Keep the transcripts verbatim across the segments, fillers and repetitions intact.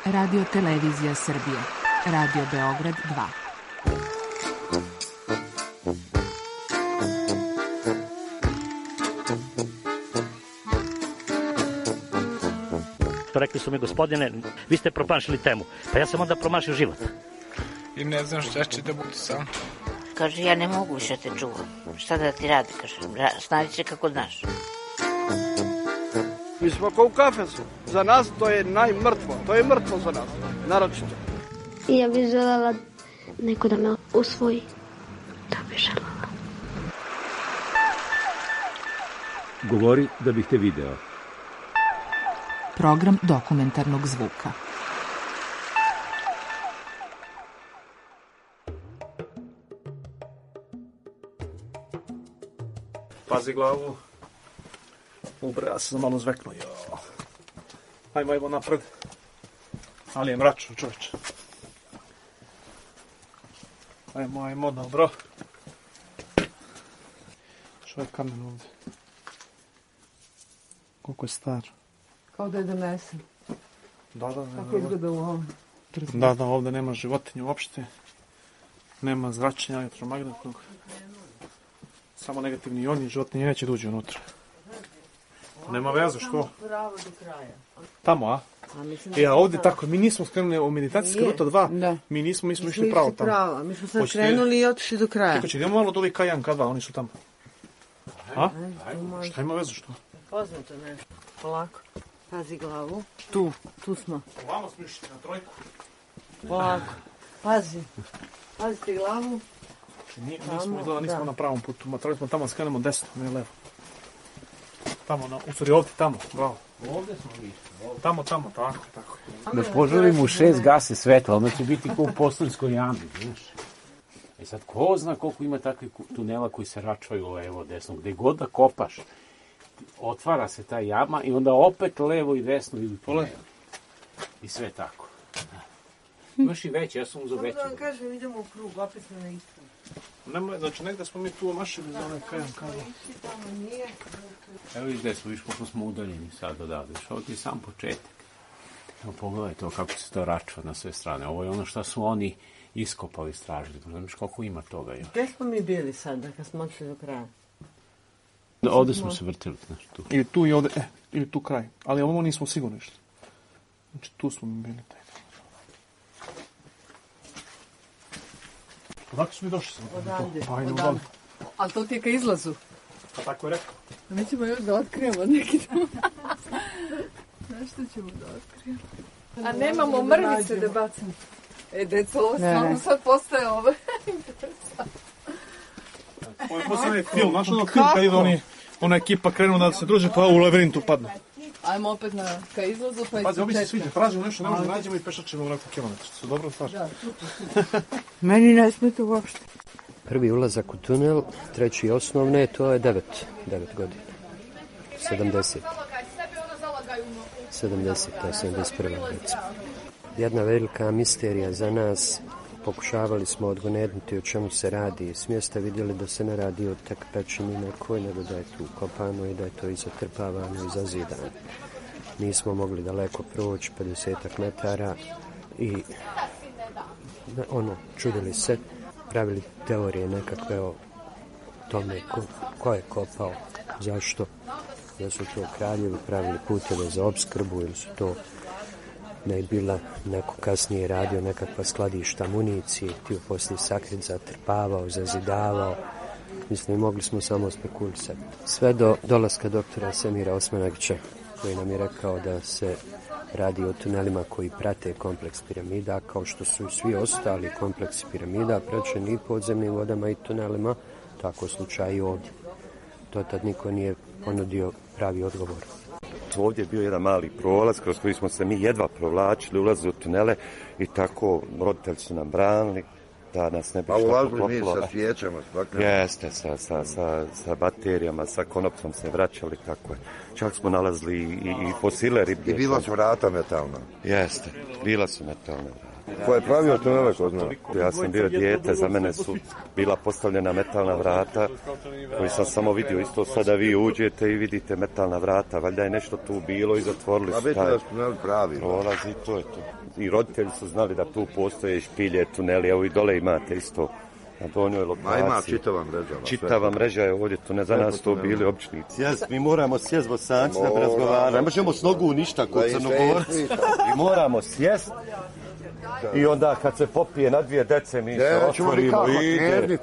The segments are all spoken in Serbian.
Radio Televizija Srbije. Radio Beograd dva. Rekli su mi, gospodine, vi ste promašili temu. Pa ja sam onda promašio život. I ne znam šta će da budu sam. Kaže, ja ne mogu više te čuvam. Šta da ti radi, kaže, snađi se kako znaš. Mi smo kao u kafesu. Za nas to je najmrtvo. To je mrtvo za nas, naročito. I ja bih željela neko da me usvoji. Da bih željela. Govori da bih te video. Program dokumentarnog zvuka. Pazi glavu. Ubre, ja sam malo zveknuo. Ajmo, ajmo napred. Ali je mračno, čovječe. Ajmo, ajmo, dobro. Što je kamen ovdje? Koliko je star? Kao da je donesen. Da, da, da. Kako izgleda u ovom? Da, da, ovdje nema životinja uopšte. Nema zračenja elektromagnetnog. Samo negativni ioni, životinje neće da uđe unutra. Nema veze, što? Pravo do kraja. Tamo, a? E, a ovdje tako, mi nismo skrenuli u meditacijska ruta dva, mi nismo, mi smo išli pravo tamo. Pravo, mi smo sad krenuli i otišli do kraja. Čekaj, čekaj, idemo malo do ovih Kajan K dva, oni su tamo. A? Šta ima veze, što? Poznato nešto. Polako. Pazi glavu. Tu, tu smo. Ovamo smo išli na trojku. Polako. Pazi. Pazite glavu. Nije, nismo, izgleda, nismo na pravom putu. Matrali smo tamo, skrenemo desno, ne levo. Tamo, na, u stvari ovdje, tamo, bravo. Ovdje smo išli. Tamo, tamo, tako, tako. Da poželimo u šest gase svetla, onda će biti kao u Postoljskoj jami, znaš. E sad, ko zna koliko ima takvih tunela koji se račvaju levo, desno, gde god da kopaš, otvara se ta jama i onda opet levo i desno idu tuneli. I sve tako. Imaš i veće, ja sam uzao veće. Samo da vam kažem, idemo u krug, opet smo na istu. Nema, znači, negdje smo mi tu omašili za onaj Kajan K dva. Evo viš gde smo, viš koliko smo udaljeni sad odavde. Ovo ti je sam početak. Evo pogledaj to kako se to račva na sve strane. Ovo je ono što su oni iskopali, istražili. Znaš koliko ima toga. Jo. Gde smo mi bili sada kad smo odšli do kraja? Ovdje smo se vrtili, znaš, tu. Ili tu i ovdje, e, ili tu kraj. Ali ovo nismo sigurno išli. Znači, tu smo mi bili taj. Odakle smo mi došli sam? Odavde, pa, odavde. Ali to ti je ka izlazu. Pa tako je rekao. A mi ćemo još da otkrijemo neki dom. Znaš što ćemo da otkrijemo? A nemamo mrvice da bacimo. E, deco, ovo stvarno sad postaje ovo. Ovo je posljednji film, znaš ono film kad ide oni, ona ekipa krenu da se druže pa u lavirintu padnu. Ajmo opet na, ka izlazu pa iz Pazi, ovi se sviđa, tražimo nešto, ne možemo nađemo i pešačemo u neku kilometru. Su dobro stvar? Da, super. Meni ne smete uopšte. Prvi ulazak u tunel, treći osnovne, to je devet, devet godina. sedamdeset. sedamdeset, sedamdeset prva recimo. Jedna velika misterija za nas. Pokušavali smo odgonetnuti o čemu se radi. S mjesta vidjeli da se ne radi o tek pećini nekoj, nego da je tu kopano i da je to i zatrpavano i zazidano. Nismo mogli daleko proći, pedesetak metara i ono, čudili se, pravili teorije nekakve o tome ko, ko je kopao, zašto, da su to kraljevi pravili puteve za opskrbu ili su to da je bila neko kasnije radio nekakva skladišta municije, tio poslije sakrit zatrpavao, zazidavao. Mislim, mogli smo samo spekulisati. Sve do dolaska doktora Semira Osmanagića, koji nam je rekao da se radi o tunelima koji prate kompleks piramida, kao što su i svi ostali kompleksi piramida, praćeni i podzemnim vodama i tunelima, tako slučaj i ovdje. To tad niko nije ponudio pravi odgovor. Ovdje je bio jedan mali prolaz kroz koji smo se mi jedva provlačili, ulazili u tunele i tako roditelji su nam branili da nas ne bi šta poklopilo. A ulazili mi sa svijećama? Jeste, sa, sa, sa, sa baterijama, sa konopcom se vraćali, tako je. Čak smo nalazili i, i fosile riblje. I bila su vrata metalna? Jeste, bila su metalna vrata. Ko je pravio tunele, ko zna? Ja sam bio dijete, za mene su bila postavljena metalna vrata, koji sam samo vidio. Isto sada vi uđete i vidite metalna vrata, valjda je nešto tu bilo i zatvorili su taj prolaz i to je to. I roditelji su znali da tu postoje špilje, tuneli, evo i dole imate isto. Na donjoj lokaciji. Ma ima čitava mreža. Čitava mreža je ovdje, tu ne za nas to bili obični. Sjest, mi moramo sjest bosanci da bi razgovarali. Ne možemo s nogu ništa kod Crnogorci. Mi moramo sjest. I onda kad se popije na dvije dece mi se otvorimo i ide.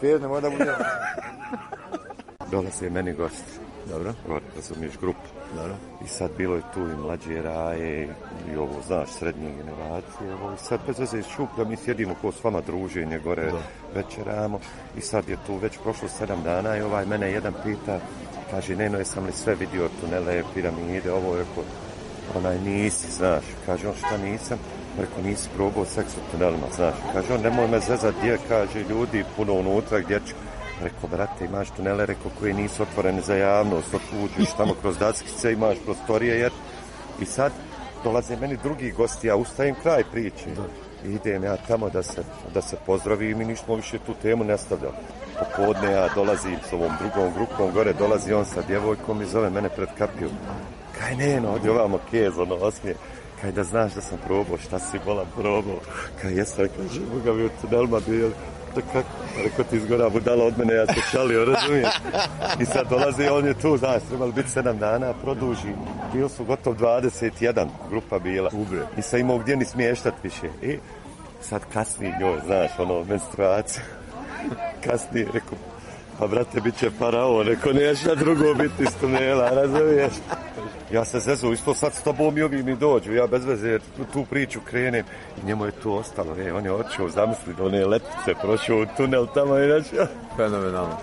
Dolaze meni gosti. Dobro. Razumiješ grupu. Dobro. I sad bilo je tu i mlađe raje i ovo, znaš, srednje generacije. Ovo. I sad bez veze iz šuplja mi sjedimo ko s vama druženje gore, da. Večeramo. I sad je tu već prošlo sedam dana i ovaj mene jedan pita, kaže, Neno, jesam li sve vidio tunele, piramide, ovo, rekao, onaj nisi, znaš. Kaže on, šta nisam? Rekao, nisi probao seks u tunelima, znaš. Kaže on, nemoj me zezat, gdje, kaže, ljudi puno unutra, gdje ću. Rekao, brate, imaš tunele, rekao, koji nisu otvoreni za javnost, uđeš tamo kroz daskice, imaš prostorije, jer... I sad dolaze meni drugi gosti, ja ustajem kraj priče. I idem ja tamo da se, da se pozdravim i nismo više tu temu nastavljali. Popodne ja dolazim s ovom drugom grupom, gore dolazi on sa djevojkom i zove mene pred kapiju. Kaj Neno, ovdje ovamo kez, ono, osmije. Kaj da znaš da sam probao, šta si bolan probao. Kaj jesam, kaže, Boga mi u tunelima bili. Kako? Rekao ti izgora budala od mene, ja se šalio, razumiješ? I sad dolazi, on je tu, znaš, trebali biti sedam dana, produži. Bilo su gotovo dvadeset jedan grupa bila. Ube. I sad imao gdje ni smještat više. I sad kasni njoj, znaš, ono, menstruacija. Kasni, rekao, pa brate, bit će faraon, rekao, neće drugo biti iz tunela, razumiješ? Ja se zezu, isto sad s tobom i ovi mi dođu, ja bez veze tu priču krenem i njemu je tu ostalo, e, on je očeo, zamisli da one letvice prošao u tunel tamo i načeo. Fenomenalno.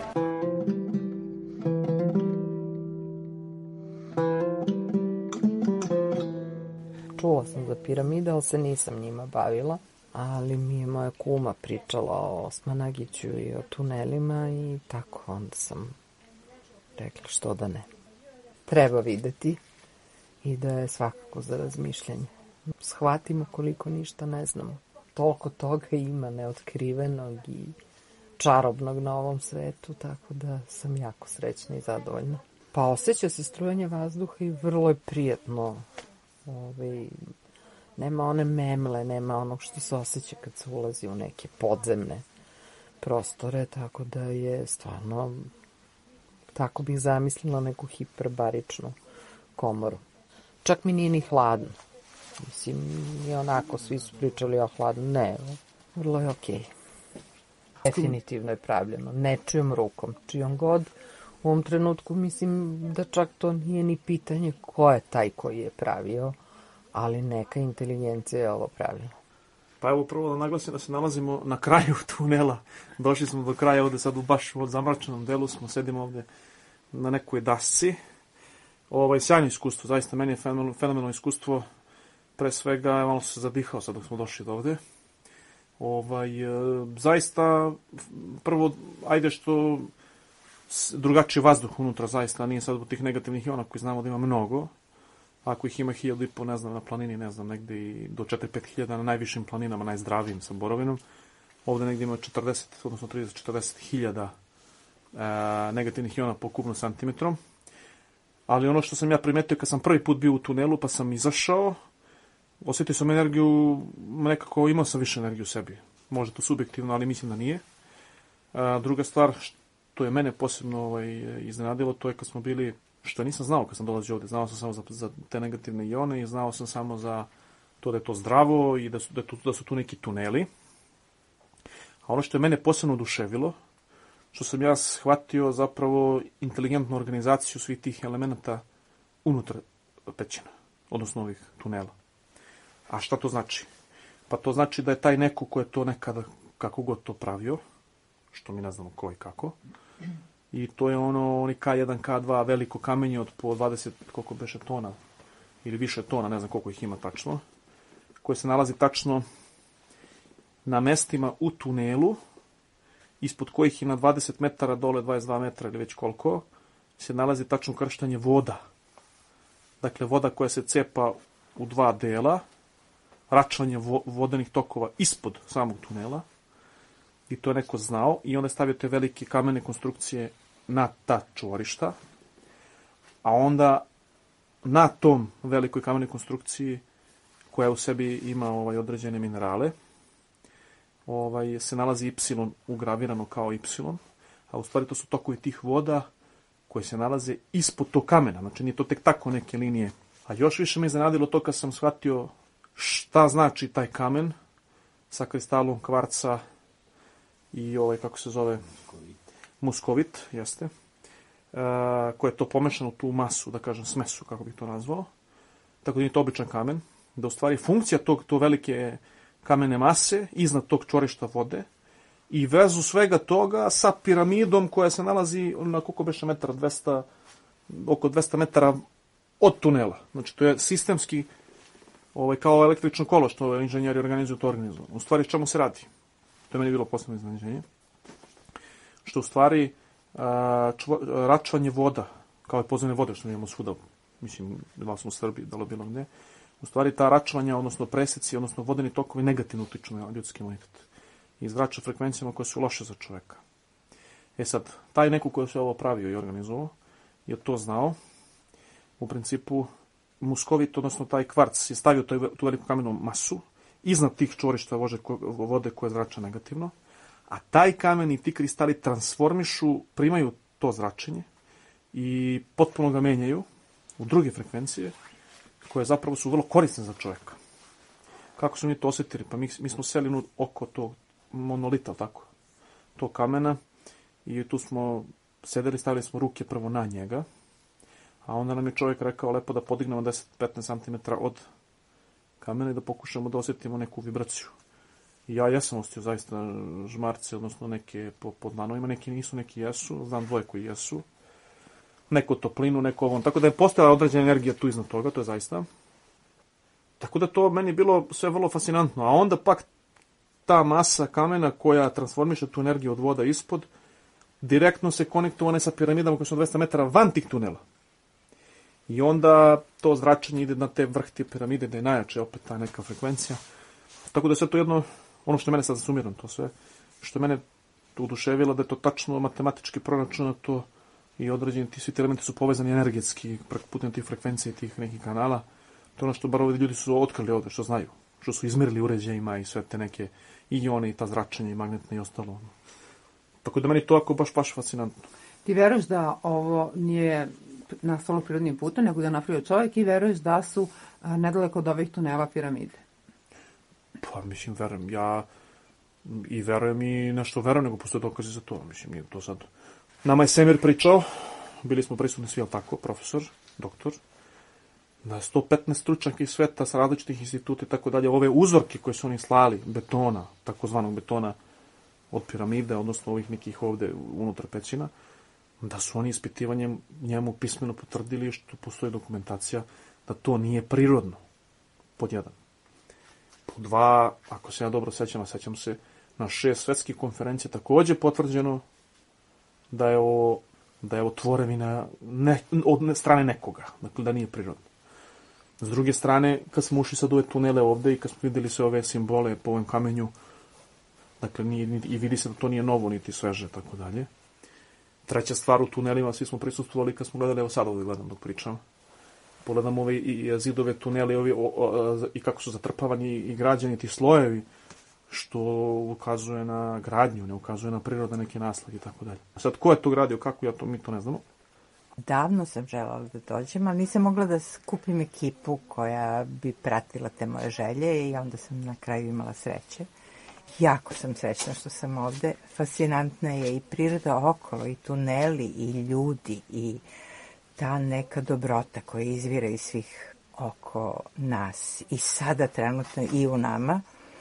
Čula sam za piramide, ali se nisam njima bavila, ali mi je moja kuma pričala o Osmanagiću i o tunelima i tako, onda sam rekla što da ne. Treba videti i da je svakako za razmišljanje. Shvatimo koliko ništa ne znamo. Toliko toga ima neotkrivenog i čarobnog na ovom svetu, tako da sam jako srećna i zadovoljna. Pa osjeća se strujanje vazduha i vrlo je prijatno. Ove, nema one memle, nema onog što se osjeća kad se ulazi u neke podzemne prostore, tako da je stvarno... Tako bih zamislila neku hiperbaričnu komoru. Čak mi nije ni hladno. Mislim, i onako svi su pričali o hladno. Ne, vrlo je okej. Okay. Definitivno je pravljeno. Nečijom rukom. Čijom god. U ovom trenutku mislim da čak to nije ni pitanje ko je taj koji je pravio, ali neka inteligencija je ovo pravila. Pa evo prvo da naglasim da se nalazimo na kraju tunela. Došli smo do kraja ovde sad u baš u zamračenom delu smo, sedimo ovde na nekoj dasci. Ovaj, sjajno iskustvo, zaista meni je fenomenalno, fenomenalno iskustvo. Pre svega, ja malo se zadihao sad dok smo došli do ovde. Ovaj, e, zaista, prvo, ajde što drugačiji vazduh unutra, zaista, nije sad od tih negativnih iona koji znamo da ima mnogo. Ako ih ima hiljadu i po, ne znam, na planini, ne znam, negde i do četiri do pet hiljada na najvišim planinama, najzdravijim sa borovinom. Ovde negde ima četrdeset, odnosno trideset do četrdeset hiljada e, negativnih iona po kubnom santimetrom. Ali ono što sam ja primetio kad sam prvi put bio u tunelu, pa sam izašao, osjetio sam energiju, nekako imao sam više energiju u sebi. Možda to subjektivno, ali mislim da nije. E, druga stvar, što je mene posebno ovaj, iznenadilo, to je kad smo bili... Što nisam znao kad sam dolazio ovde, znao sam samo za, za te negativne ione i znao sam samo za to da je to zdravo i da su, da tu, da su tu neki tuneli. A ono što je mene posebno oduševilo, što sam ja shvatio zapravo inteligentnu organizaciju svih tih elemenata unutar pećina, odnosno ovih tunela. A šta to znači? Pa to znači da je taj neko ko je to nekada, kako god to pravio, što mi ne znamo ko i kako, i to je ono, oni ka jedan, ka dva veliko kamenje od po dvadeset, koliko beše tona, ili više tona, ne znam koliko ih ima tačno, koje se nalazi tačno na mestima u tunelu, ispod kojih je na dvadeset metara, dole dvadeset dva metra ili već koliko, se nalazi tačno krštanje voda. Dakle, voda koja se cepa u dva dela, račvanje vo, vodenih tokova ispod samog tunela, i to je neko znao, i onda je stavio te velike kamene konstrukcije na ta čvorišta, a onda na tom velikoj kamenoj konstrukciji, koja u sebi ima ovaj, određene minerale, ovaj, se nalazi Y ugravirano kao Y, a u stvari to su tokovi tih voda koje se nalaze ispod tog kamena. Znači nije to tek tako neke linije. A još više me iznenadilo to kad sam shvatio šta znači taj kamen sa kristalom kvarca i ovaj, kako se zove, muskovit, jeste, uh, koje je to pomešano u tu masu, da kažem smesu, kako bih to nazvao. Tako da nije to običan kamen, da u stvari funkcija tog, to velike kamene mase iznad tog čvorišta vode i vezu svega toga sa piramidom koja se nalazi na koliko beše metara, dvesta, oko dvesta metara od tunela. Znači to je sistemski, ovaj, kao električno kolo što inženjeri organizuju, to organizuju. U stvari čemu se radi? To je meni bilo posebno iznenađenje. Što u stvari a, čvo, račvanje voda, kao i podzemne vode što imamo svuda, mislim, da li smo u Srbiji, da li bilo gde, u stvari ta račvanja, odnosno preseci, odnosno vodeni tokovi negativno utiču na ljudski imunitet. I izvraća frekvencijama koje su loše za čoveka. E sad, taj neko koji se ovo pravio i organizovao, je to znao. U principu, muskovit, odnosno taj kvarc, je stavio tu veliku kamenu masu iznad tih čvorišta vode koje zrače negativno, a taj kamen i ti kristali transformišu, primaju to zračenje i potpuno ga menjaju u druge frekvencije, koje zapravo su vrlo korisne za čoveka. Kako su mi to osjetili? Pa mi, mi smo seli oko tog monolita, tako, tog kamena, i tu smo sedeli, stavili smo ruke prvo na njega, a onda nam je čovjek rekao lepo da podignemo deset do petnaest centimetara od kamena i da pokušamo da osjetimo neku vibraciju. I ja jesam osjetio zaista žmarce, odnosno neke po, po dlanovima, neki nisu, neki jesu, znam dvoje koji jesu, neko toplinu, neko ovom, tako da je postojala određena energija tu iznad toga, to je zaista. Tako da to meni bilo sve vrlo fascinantno, a onda pak ta masa kamena koja transformiše tu energiju od voda ispod, direktno se konektovane sa piramidama koje su dvesta metara van tih tunela. I onda to zračenje ide na te vrh te piramide, da je najjače opet ta neka frekvencija. Tako da je sve to jedno, ono što je mene sad sumiram, to sve, što je mene oduševilo, da je to tačno matematički proračunato i određeni ti svi ti elementi su povezani energetski putem tih frekvencija i tih nekih kanala. To je ono što bar ovi ljudi su otkrili ovde, što znaju, što su izmerili uređajima i sve te neke ione i ta zračenja i magnetne i ostalo. Tako da meni to ako baš baš fascinantno. Ti veruješ da ovo nije nastalo prirodnim putem, nego da je napravio čovjek, i veruješ da su a, nedaleko od ovih tunela piramide? Pa, mislim, verujem. Ja i verujem i nešto verujem, nego postoje dokaze za to. Mislim, nije to sad. Nama je Semir pričao, bili smo prisutni svi, ali tako, profesor, doktor, da je sto petnaest stručnjaka iz sveta sa različitih instituta i tako dalje, ove uzorke koje su oni slali, betona, takozvanog betona od piramide, odnosno ovih nekih ovde unutar pećina, da su oni ispitivanjem njemu pismeno potvrdili što postoji dokumentacija da to nije prirodno, pod jedan. Pod dva, ako se ja dobro sećam, a sećam se, na šest svetskih konferencija takođe potvrđeno da je ovo, da je ovo tvorevina ne, od strane nekoga, dakle da nije prirodno. S druge strane, kad smo ušli sad ove tunele ovde i kad smo videli sve ove simbole po ovom kamenju, dakle nije, i vidi se da to nije novo, niti sveže, tako dalje. Treća stvar, u tunelima svi smo prisustvovali kad smo gledali, evo sad ovdje gledam dok pričam, pogledam ove i zidove tuneli ovi, o, o, i kako su zatrpavani i građani ti slojevi, što ukazuje na gradnju, ne ukazuje na priroda neke naslag i tako dalje. Sad, ko je to gradio, kako, ja to, mi to ne znamo. Davno sam želela da dođem, ali nisam mogla da skupim ekipu koja bi pratila te moje želje i onda sam na kraju imala sreće. Jako sam srećna što sam ovde. Fascinantna je i priroda okolo, i tuneli, i ljudi, i ta neka dobrota koja izvira iz svih oko nas. I sada trenutno i u nama.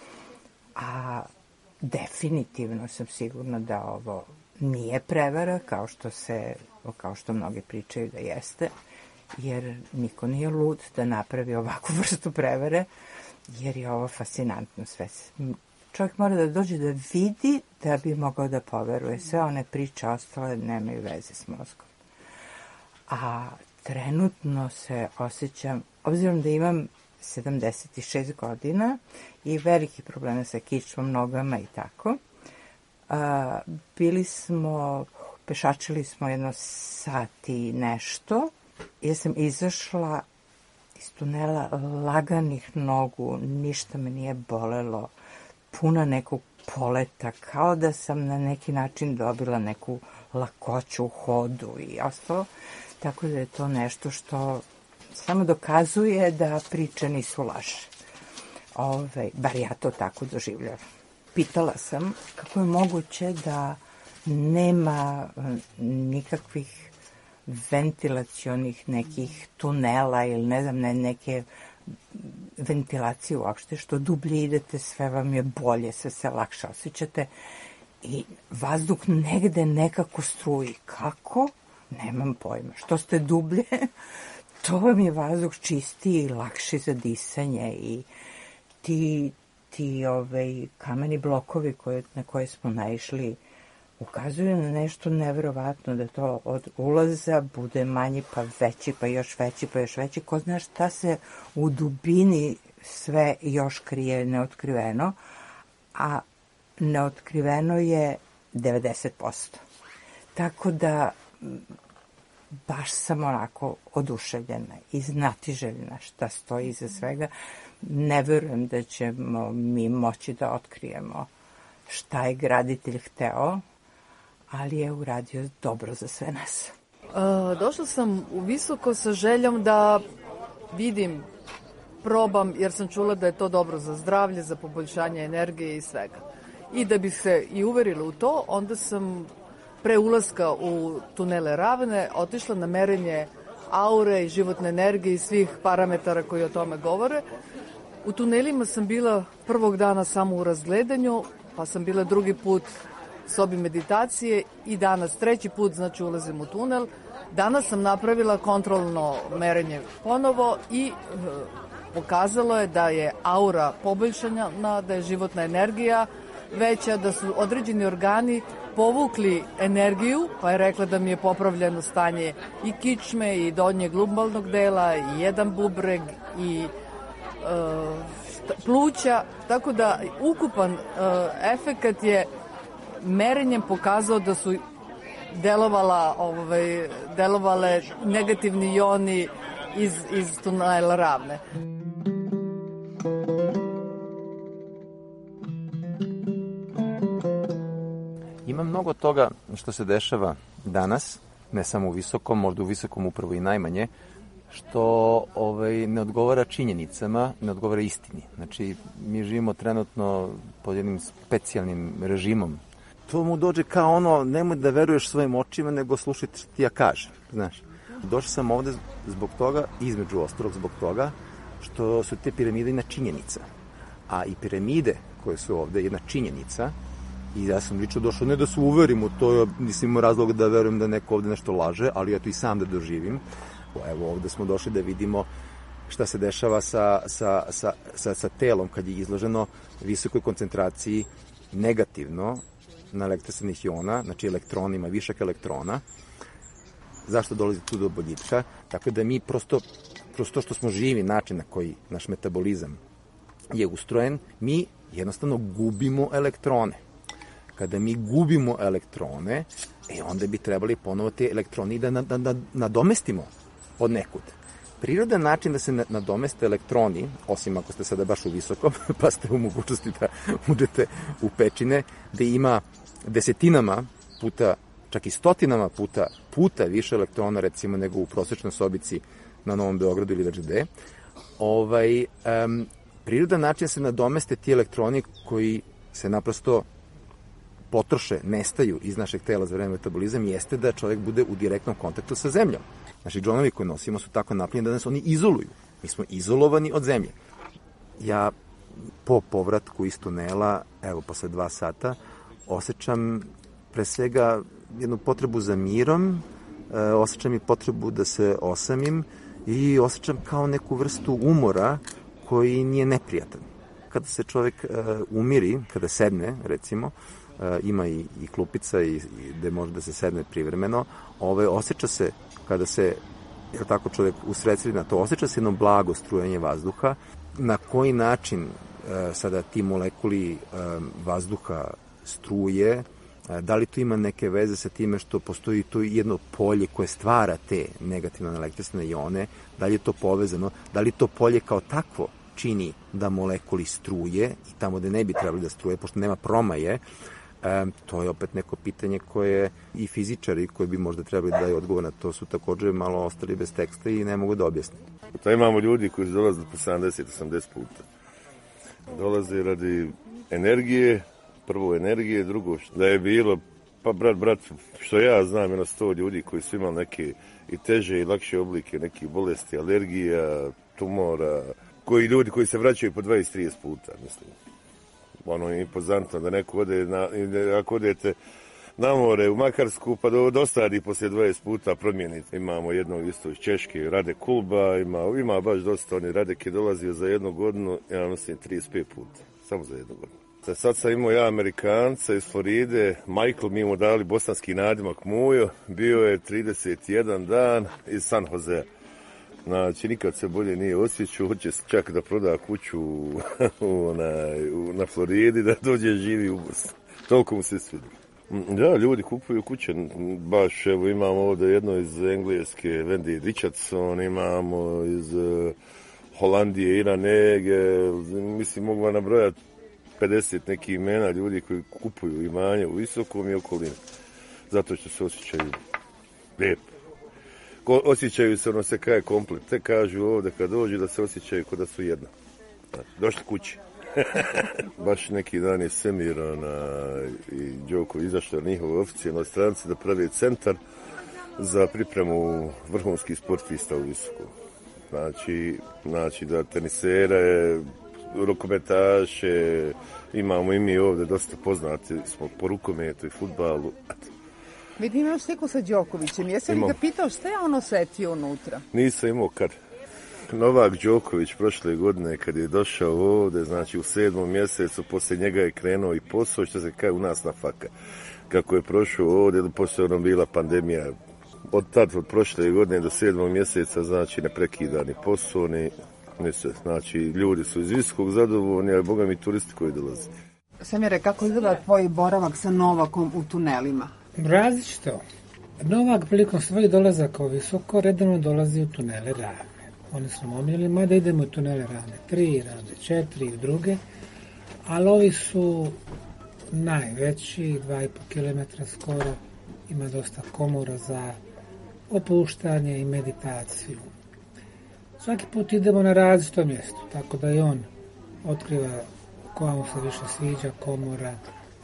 A definitivno sam sigurna da ovo nije prevara, kao što se, kao što mnogi pričaju da jeste, jer niko nije lud da napravi ovakvu vrstu prevare, jer je ovo fascinantno sve. Čovjek mora da dođe da vidi da bi mogao da poveruje. Sve one priče ostale nemaju veze s mozgom. A trenutno se osjećam, obzirom da imam sedamdeset šest godina i veliki problemi sa kičmom, nogama i tako. A, bili smo, pešačili smo jedno sat i nešto. Ja sam izašla iz tunela laganih nogu, ništa me nije bolelo, puna nekog poleta, kao da sam na neki način dobila neku lakoću u hodu i ostalo. Tako da je to nešto što samo dokazuje da priče nisu laže. Ove, bar ja to tako doživljavam. Pitala sam kako je moguće da nema nikakvih ventilacionih nekih tunela ili ne znam, ne, neke ventilacije uopšte, što dublje idete, sve vam je bolje, sve se lakše osjećate i vazduh negde nekako struji. Kako? Nemam pojma. Što ste dublje, to vam je vazduh čistiji i lakši za disanje i ti, ti ovaj, kameni blokovi koje, na koje smo naišli ukazuju na nešto neverovatno, da to od ulaza bude manji, pa veći, pa još veći, pa još veći. Ko zna šta se u dubini sve još krije neotkriveno, a neotkriveno je devedeset posto. Tako da baš sam onako oduševljena i znatiželjna šta stoji iza svega. Ne verujem da ćemo mi moći da otkrijemo šta je graditelj hteo, ali je uradio dobro za sve nas. E, došla sam u Visoko sa željom da vidim, probam, jer sam čula da je to dobro za zdravlje, za poboljšanje energije i svega. I da bih se i uverila u to, onda sam pre ulaska u tunele Ravne otišla na merenje aure i životne energije i svih parametara koji o tome govore. U tunelima sam bila prvog dana samo u razgledanju, pa sam bila drugi put sobi meditacije i danas treći put, znači ulazim u tunel. Danas sam napravila kontrolno merenje ponovo i e, pokazalo je da je aura poboljšana, da je životna energija veća, da su određeni organi povukli energiju, pa je rekla da mi je popravljeno stanje i kičme i donjeg lumbalnog dela i jedan bubreg i e, pluća, tako da ukupan e, efekat je merenjem pokazao da su delovala, ovaj, delovale negativni ioni iz, iz tunela Ravne. Ima mnogo toga što se dešava danas, ne samo u Visokom, možda u Visokom upravo i najmanje, što ovaj, ne odgovara činjenicama, ne odgovara istini. Znači, mi živimo trenutno pod jednim specijalnim režimom. To mu dođe kao ono, nemoj da veruješ svojim očima, nego slušajte što ti ja kažem, znaš. Došao sam ovde zbog toga, između ostalog zbog toga, što su te piramide jedna činjenica. A i piramide koje su ovde jedna činjenica, i ja sam lično došao, ne da se uverim u to, ja nisam imao razloga da verujem da neko ovde nešto laže, ali ja to i sam da doživim. Evo, ovde smo došli da vidimo šta se dešava sa, sa, sa, sa, sa telom kad je izloženo visokoj koncentraciji negativno na električnih iona, znači elektronima, višak elektrona. Zašto dolazi tu do boljitka? Tako da mi prosto, kroz to što smo živi, način na koji naš metabolizam je ustrojen, mi jednostavno gubimo elektrone. Kada mi gubimo elektrone, e, onda bi trebali ponovo te elektroni da na, na, nadomestimo od nekud. Prirodan način da se nadomeste elektroni, osim ako ste sada baš u Visokom, pa ste u mogućnosti da uđete u pećine, da ima desetinama puta, čak i stotinama puta, puta više elektrona, recimo, nego u prosečnoj sobici na Novom Beogradu ili već gde. Ovaj, um, prirodan način se nadomeste ti elektroni koji se naprosto potroše, nestaju iz našeg tela za vreme metabolizam, jeste da čovjek bude u direktnom kontaktu sa zemljom. Naši džonovi koje nosimo su tako napravljeni da nas oni izoluju. Mi smo izolovani od zemlje. Ja po povratku iz tunela, evo posle dva sata, osjećam pre svega jednu potrebu za mirom, osjećam i potrebu da se osamim i osjećam kao neku vrstu umora koji nije neprijatan. Kada se čovjek umiri, kada sedne, recimo, ima i, i klupica i, i gde može da se sedne privremeno, ove, osjeća se kada se jer tako čovjek usredsredi na to, osjeća se jedno blago strujenje vazduha, na koji način e, sada ti molekuli e, vazduha struje, e, da li to ima neke veze sa time što postoji to jedno polje koje stvara te negativne elektrisne ione, da li je to povezano, da li to polje kao takvo čini da molekuli struje i tamo gde ne bi trebali da struje, pošto nema promaje, e, to je opet neko pitanje koje i fizičari koji bi možda trebali da daju odgovor na to su također malo ostali bez teksta i ne mogu da objasne. To imamo ljudi koji su dolazili po sedamdeset osamdeset puta. Dolaze radi energije, prvo energije, drugo da je bilo, pa brat, brat, što ja znam, jedno sto ljudi koji su imali neke i teže i lakše oblike, nekih bolesti, alergija, tumora, koji ljudi koji se vraćaju po dvadeset trideset puta, mislim. Ono je impozantno da neko ode, na, ako odete na more u Makarsku, pa do, dostadi poslije dvadeset puta promijeniti. Imamo jednog isto iz Češke, Rade Kulba, ima, ima baš dosta, oni Radek je dolazio za jednu godinu, ja mislim trideset pet puta, samo za jednu godinu. Sad sam imao ja Amerikanca iz Floride, Michael, mi mu dali bosanski nadimak Mujo, bio je trideset jedan dan iz San Josea. Znači, nikad se bolje nije osjećao, hoće čak da proda kuću u, na, u, na Floridi, da dođe živi u Bosnu. Toliko mu se svidi. Da, ljudi kupuju kuće, baš evo imamo ovdje jedno iz Engleske, Wendy Richardson, imamo iz uh, Holandije, Ira Nege, mislim mogu vam nabrojati pedeset nekih imena ljudi koji kupuju imanje u Visokom i okolini, zato što se osjećaju lijepo. Osjećaju se, ono se kaže komplet, te kažu ovdje kad dođu da se osjećaju kao da su jedna. Došli kući. Baš neki dan je Semir i Đoko izašli na njihove oficijalne stranice da pravi centar za pripremu vrhunskih sportista u Visokom. Znači, znači da tenisere, rukometaše, imamo i mi ovdje dosta poznati smo po rukometu i fudbalu. Vidim, imaš sliku sa Đokovićem. Jesi li ga pitao šta je on osetio unutra? Nisam imao kad. Novak Đoković prošle godine kad je došao ovdje, znači u sedmom mjesecu, poslije njega je krenuo i posao, što se kaže u nas na faka. Kako je prošao ovdje, poslije ono bila pandemija. Od tad, od prošle godine do sedmog mjeseca, znači neprekidani posao, ni, ni se, znači ljudi su iz Visokog zadovoljni, a boga mi turisti koji dolaze. Samire, kako izgleda tvoj boravak sa Novakom u tunelima? Različito. Novak prilikom svojih dolazaka u Visoko redovno dolazi u tunele Ravne. Oni su nam omiljeli, mada idemo u tunele Ravne tri, Ravne četiri i druge, ali ovi su najveći, dva i po kilometra skoro, ima dosta komora za opuštanje i meditaciju. Svaki put idemo na različito mjesto, tako da i on otkriva koja mu se više sviđa komora.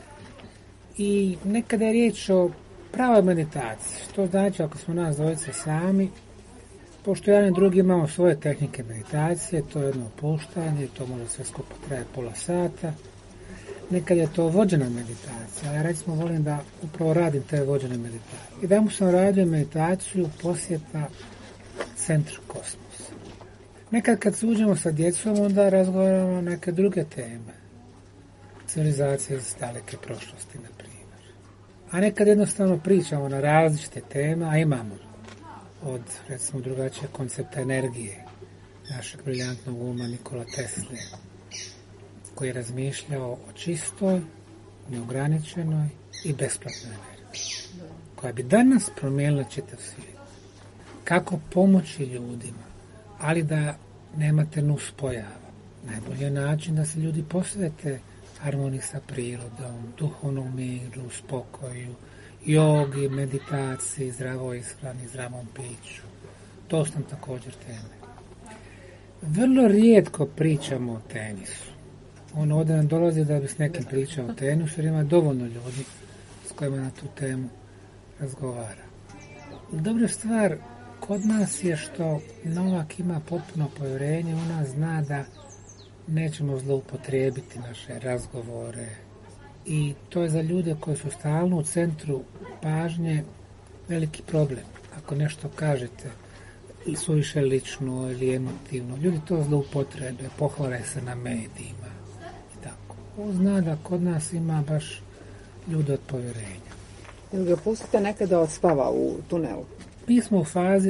I nekada je riječ o pravoj meditaciji, što znači ako smo nas dvojice sami, pošto jedan i drugi imamo svoje tehnike meditacije, to je jedno opuštanje, to može sve skupo traje pola sata. Nekad je to vođena meditacija, ja recimo volim da upravo radim te vođene meditacije. I da mu sam radio meditaciju posjeta centru kosmosa. Nekad kad se uđemo sa djecom, onda razgovaramo neke druge teme. Civilizacije iz daleke prošlosti, na primjer. A nekad jednostavno pričamo na različite teme, a imamo od, recimo, drugačije koncepta energije našeg briljantnog uma Nikola Tesle, koji je razmišljao o čistoj, neograničenoj i besplatnoj energiji, koja bi danas promijenila čitav svijet. Kako pomoći ljudima, ali da nemate nus pojava. Najbolji je način da se ljudi posvete harmoniji sa prirodom, duhovnom miru, spokoju, jogi, meditaciji, zdravoj ishrani, zdravom piću. To su nam također teme. Vrlo rijetko pričamo o tenisu. On ovdje nam dolazi da bi s nekim pričao o tenisu, jer ima dovoljno ljudi s kojima na tu temu razgovara. Dobra stvar kod nas je što Novak ima potpuno povjerenje, ona zna da nećemo zloupotrijebiti naše razgovore i to je za ljude koji su stalno u centru pažnje veliki problem. Ako nešto kažete suviše lično ili emotivno, ljudi to zloupotrebe, pohvale se na medijima i tako. On zna da kod nas ima baš ljude od povjerenja. Jel ga pustite nekada odspava u tunelu? Mi smo u fazi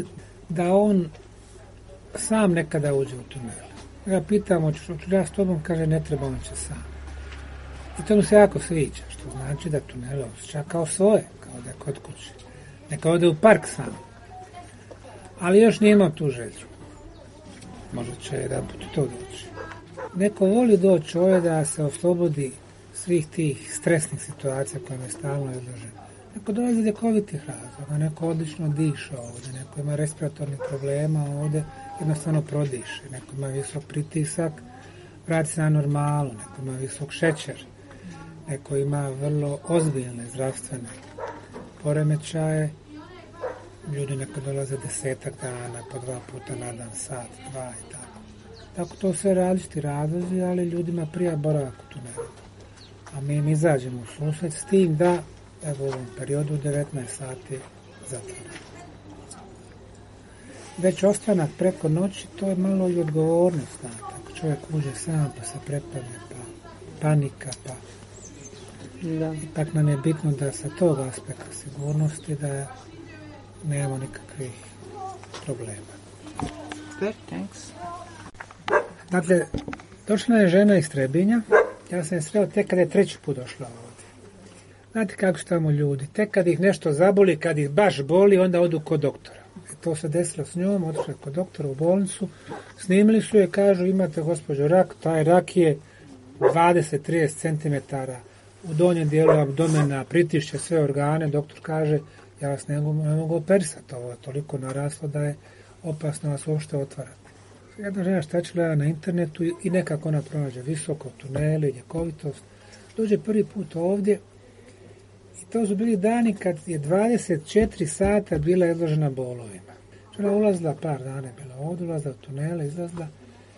da on sam nekada uđe u tunel. Ja pitam, hoću ja s tobom, kaže, ne treba, on će sam. I to mu se jako sviđa, što znači da tunel osjeća kao svoje, kao da je kod kuće. Neka ode u park sam. Ali još nije imao tu želju. Možda će jedan put to doći. Neko voli doći ovdje da se oslobodi svih tih stresnih situacija kojima je stalno izložen. Neko dolazi ljekovitih razloga, neko odlično diše ovdje, neko ima respiratornih problema ovdje, jednostavno prodiše, neko ima visok pritisak, vrati se na normalu, neko ima visok šećer, neko ima vrlo ozbiljne zdravstvene poremećaje, ljudi neko dolaze desetak dana, po dva puta na dan, sat, dva i tako. Tako to sve različiti razlozi, ali ljudima prija boravak u tunelu. A mi im izađemo u susret s tim da, evo u ovom periodu, devetnaest sati zatvoreno. Već ostanak preko noći, to je malo i odgovornost. Ako čovjek uđe sam, pa se prepadne, pa panika, pa... Da. Ipak nam je bitno da sa tog aspekta sigurnosti da nemamo nikakvih problema. Good, thanks. Dakle, došla je žena iz Trebinja. Ja sam je sreo tek kada je treći put došla ovdje. Znate kako su tamo ljudi. Tek kad ih nešto zaboli, kad ih baš boli, onda odu kod doktora. E, to se desilo s njom, otišla je kod doktora u bolnicu. Snimili su je, kažu, imate gospođo rak, taj rak je dvadeset do trideset centimetara u donjem dijelu abdomena, pritišće sve organe. Doktor kaže, ja vas ne mogu, ne mogu operisati, ovo je toliko naraslo da je opasno vas uopšte otvarati. Jedna žena šta će gleda na internetu i nekako ona pronađe visoko, tuneli, ljekovitost. Dođe prvi put ovdje i to su bili dani kad je dvadeset četiri sata bila izložena bolovima. Ona ulazila par dana, bila ovdje, ulazila u tunele, izlazila.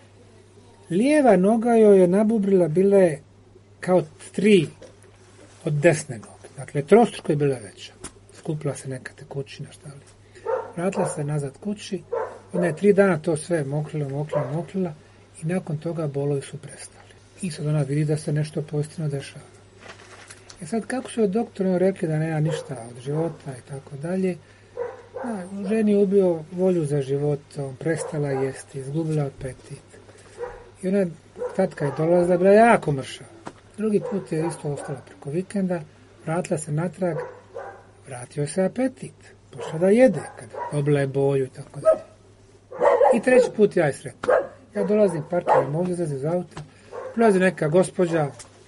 Lijeva noga joj je nabubrila, bila je kao tri od desne noge. Dakle, trostruko je bila veća. Skupila se neka tekućina, šta li. Vratila se nazad kući. Ona je tri dana to sve mokrila, mokrila, mokrila i nakon toga bolovi su prestali. I sad ona vidi da se nešto pozitivno dešava. E sad, kako su joj doktorom rekli da nema ništa od života i tako dalje, da, ženi je ubio volju za životom, prestala jesti, izgubila apetit. I ona, tatka je dolazila, bila jako mršava. Drugi put je isto ostala preko vikenda, vratila se natrag, vratio se apetit. Pošla da jede, kada dobila je boju i tako dalje. I treći put ja je sretno. Ja dolazim, parkiram ovdje, izlazim iz auta, prilazi neka gospođa,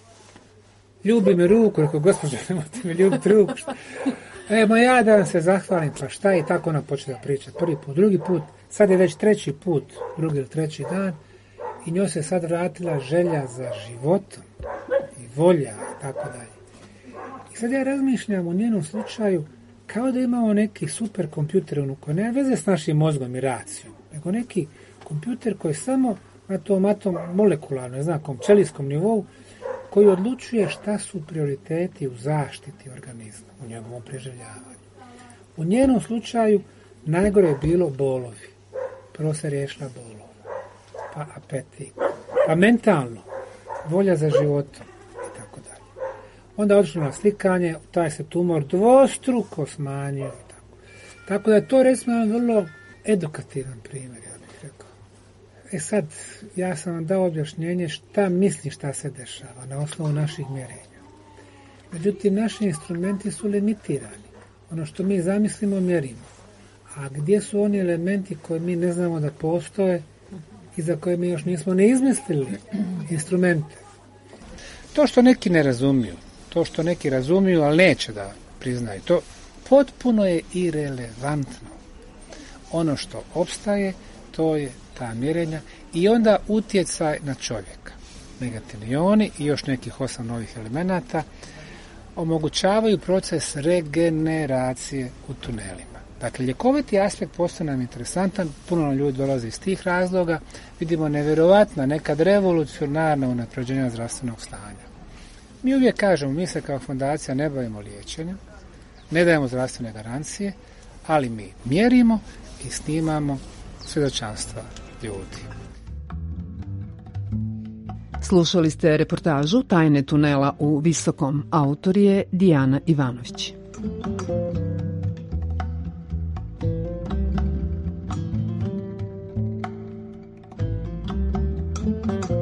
ljubi me ruku, rekao, gospođa, nemojte mi ljubiti ruku. E, ma ja da vam se zahvalim, pa šta, i tako ona počela pričati. Prvi put, drugi put, sad je već treći put, drugi ili treći dan, i njoj se sad vratila želja za životom, i volja, i tako dalje. I sad ja razmišljam u njenom slučaju, kao da imamo neki super kompjuter, ono koji nema veze s našim mozgom i racijom, nego neki kompjuter koji je samo na tom atom molekularno, ne znam, kom ćelijskom nivou, koji odlučuje šta su prioriteti u zaštiti organizma, u njegovom preživljavanju. U njenom slučaju najgore je bilo bolovi. Prvo se riješila bolova, pa apetit, pa mentalno, volja za životom i tako dalje. Onda odšlo na slikanje, taj se tumor dvostruko smanjio i tako. Tako da je to, recimo, vrlo edukativan primjer, ja bih rekao. E sad, ja sam vam dao objašnjenje šta misli šta se dešava na osnovu naših mjerenja. Međutim, naši instrumenti su limitirani. Ono što mi zamislimo, mjerimo. A gdje su oni elementi koje mi ne znamo da postoje i za koje mi još nismo ne izmislili instrumente? To što neki ne razumiju, to što neki razumiju, ali neće da priznaju, to potpuno je irelevantno. Ono što opstaje, to je ta mjerenja i onda utjecaj na čovjeka. Negativni ioni i još nekih osam novih elemenata omogućavaju proces regeneracije u tunelima. Dakle, ljekoviti aspekt postaje nam interesantan, puno nam ljudi dolazi iz tih razloga, vidimo nevjerovatna, nekad revolucionarna unapređenja zdravstvenog stanja. Mi uvijek kažemo, mi se kao fondacija ne bavimo liječenjem, ne dajemo zdravstvene garancije, ali mi mjerimo i snimamo svjedočanstva ljudi. Slušali ste reportažu Tajne tunela u Visokom. Autor je Dijana Ivanović. Thank you.